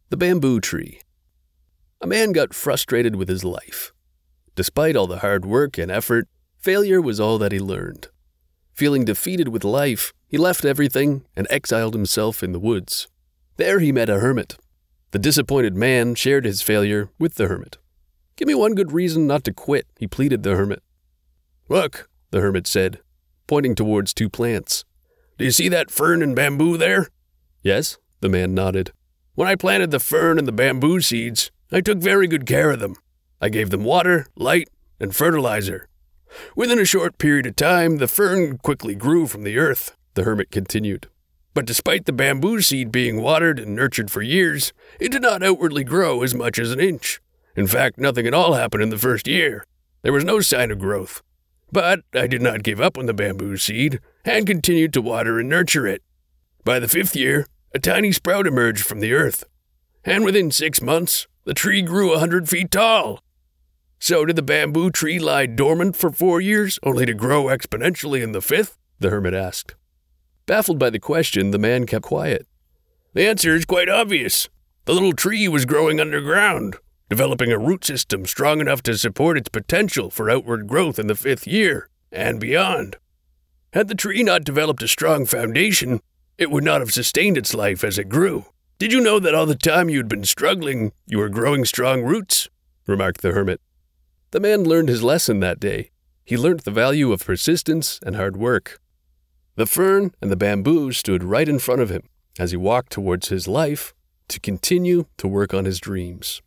The Bamboo Tree. A man got frustrated with his life. Despite all the hard work and effort, failure was all that he learned. Feeling defeated with life, he left everything and exiled himself in the woods. There he met a hermit. The disappointed man shared his failure with the hermit. "Give me one good reason not to quit," he pleaded the hermit. "Look," the hermit said, pointing towards two plants. "Do you see that fern and bamboo there?" "Yes," the man nodded. "When I planted the fern and the bamboo seeds, I took very good care of them. I gave them water, light, and fertilizer. Within a short period of time, the fern quickly grew from the earth," the hermit continued. "But despite the bamboo seed being watered and nurtured for years, it did not outwardly grow as much as an inch. In fact, nothing at all happened in the first year. There was no sign of growth. But I did not give up on the bamboo seed and continued to water and nurture it. By the 5th year, a tiny sprout emerged from the earth, and within 6 months, the tree grew 100 feet tall. So did the bamboo tree lie dormant for 4 years, only to grow exponentially in the 5th? The hermit asked. Baffled by the question, the man kept quiet. "The answer is quite obvious. The little tree was growing underground, developing a root system strong enough to support its potential for outward growth in the 5th year and beyond. Had the tree not developed a strong foundation, it would not have sustained its life as it grew. Did you know that all the time you had been struggling, you were growing strong roots?" remarked the hermit. The man learned his lesson that day. He learned the value of persistence and hard work. The fern and the bamboo stood right in front of him as he walked towards his life to continue to work on his dreams.